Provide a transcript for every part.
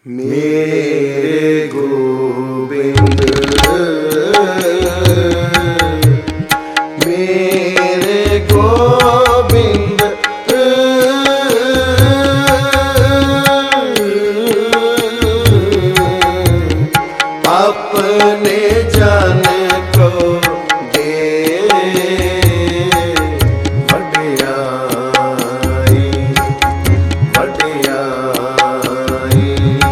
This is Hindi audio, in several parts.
मेरे गोविंद मेरे गोविंद अपने जन को दे वड्याई वड्याई।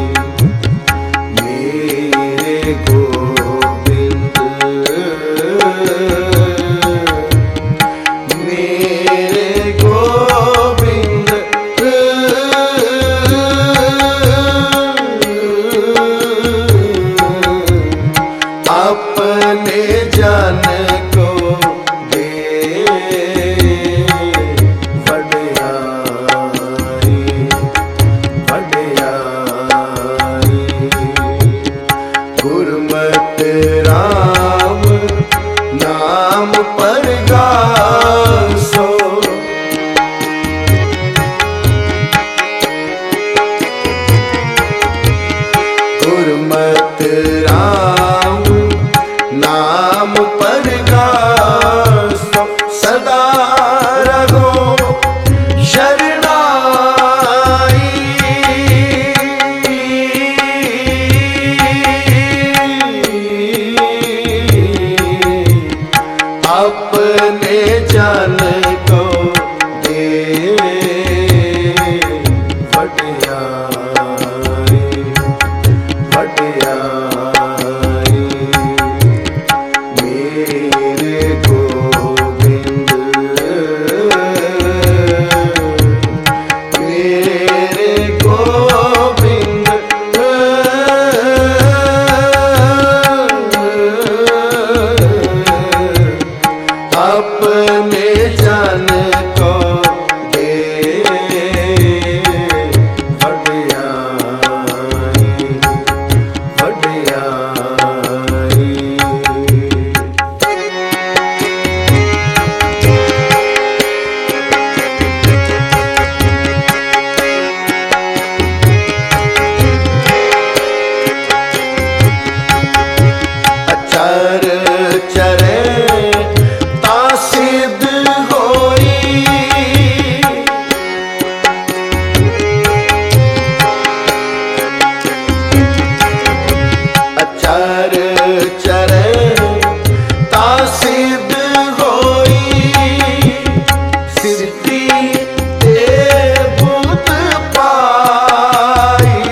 मेरे गोविंद मेरे गोविंद अपने जन को दे वड्याई वड्याई। गुरमति राम नाम परगासो गुरमति राम नाम परगासो सदा रहो शरणाई। अपने जन को दे वड्याई वड्याई। मेरे गोविंद मेरे गोविंद अपने जन को दे वड्याई वड्याई। अचर चरे सिद्ध होई अचर चरे ता सिद्ध होई। सिद्धि ते भूत पाई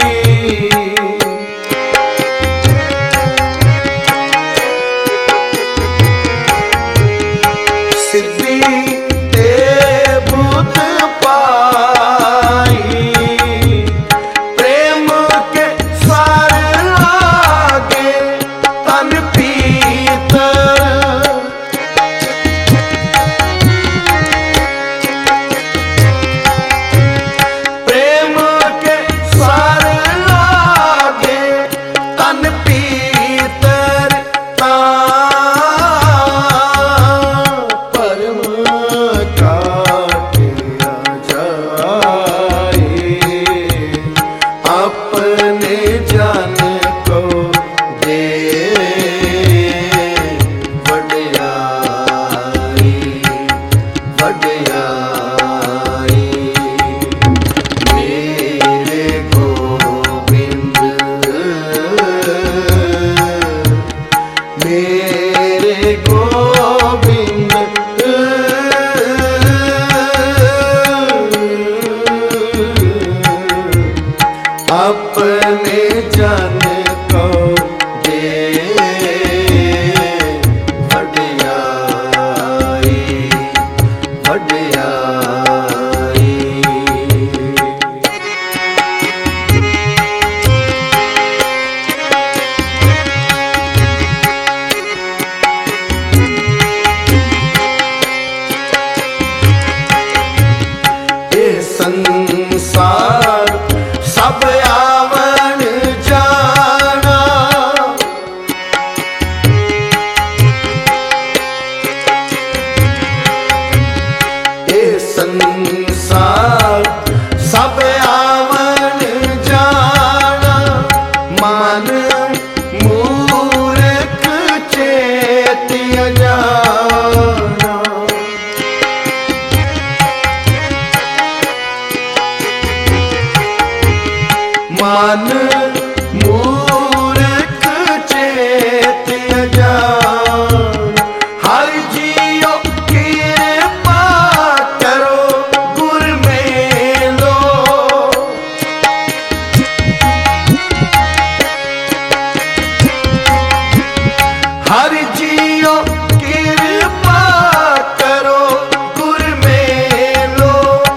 सिद्धि ते भूत पाई। प्रेम के सार लागे तन पीतर प्रेम के सार लागे तन पीतर ता अपने जन को दे वड्याई वड्याई। मेरे गोविंद मेरे गोविंद अपने जन को दे वड्याई वड्याई। ये संसार सब आवन जाना मन मूर्ख चेत अजान, हर जियो कृपा करो गुर मेलो। हर जियो कृपा करो गुर मेलो,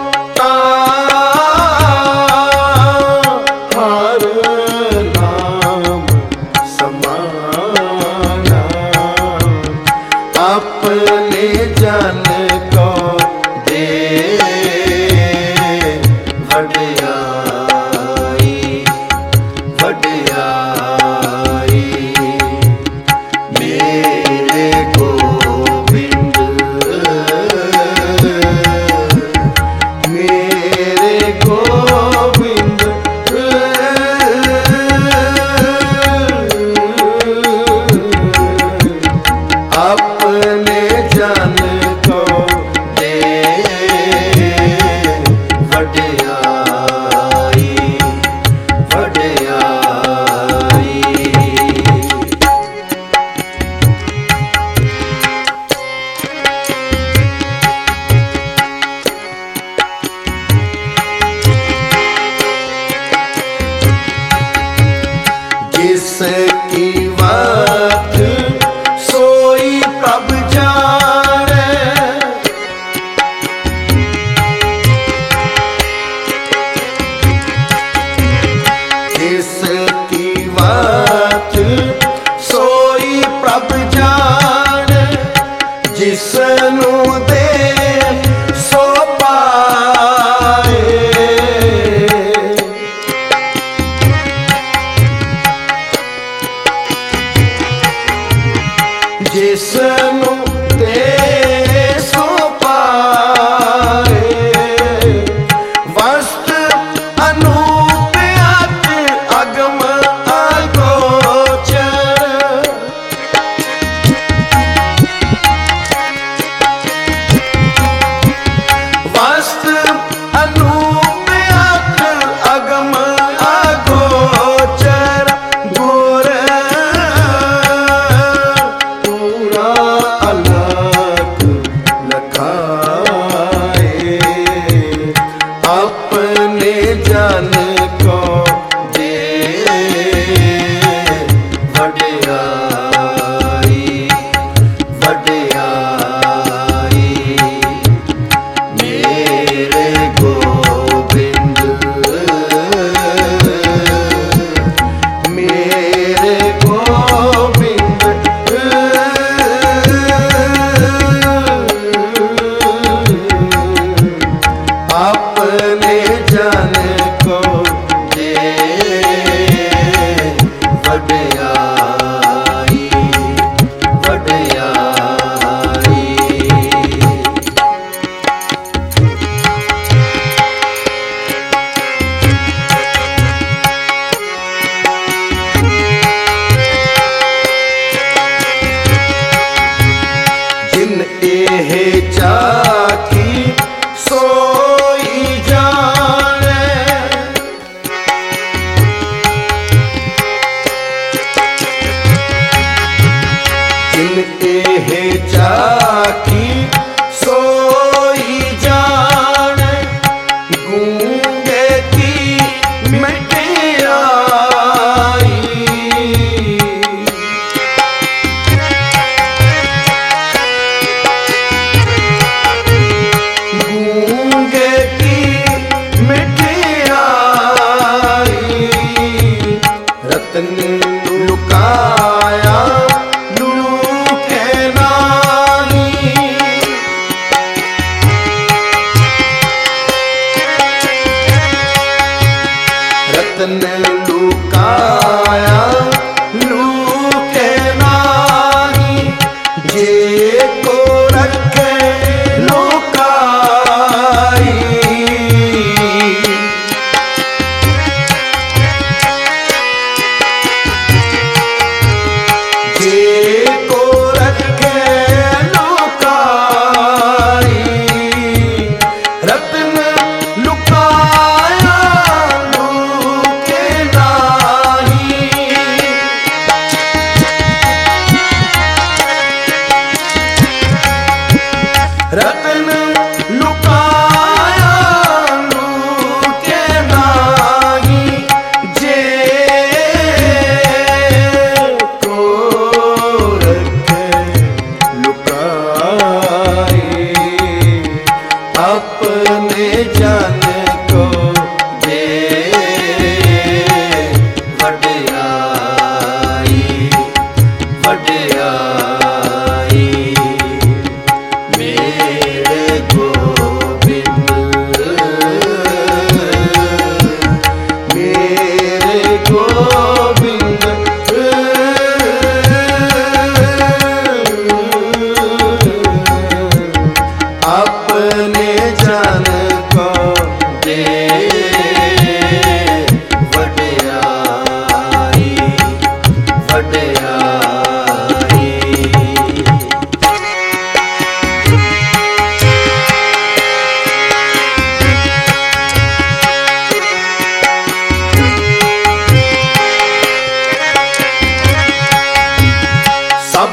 हर नाम समाना, अपने जन को दे वड्याई वड्याई। मेरे गोविंद मेरे गोविंद, अपने जन को दे वड्याई वड्याई। जिसकी बात सोई प्रभ जाने, जिसकी बात सोई प्रभ जाने, जिसनू दे सो पाए। जिसनू दे सो पाए, वस्त अनूप अत अगम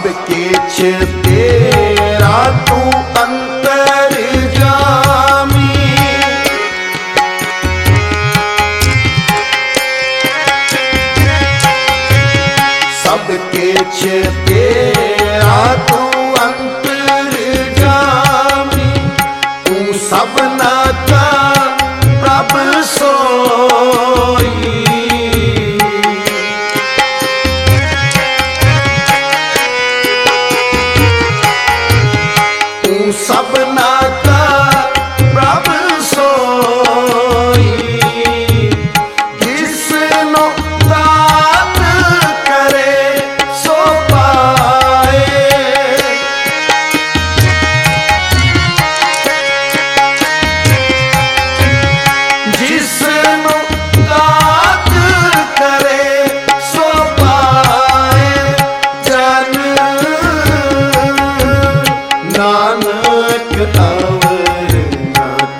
किछ तेरा तू अंतर्जामी, सब किछ तेरा तू अंतर्जामी, तू सबना का प्रभ सोई। सबना का प्रभ सोई, जिसनो दान करे सो पाए। जिसनो दान करे सो पाए, जन नानक अवर न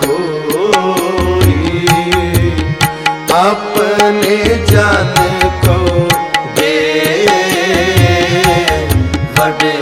कोई, अपने जन को दे वडे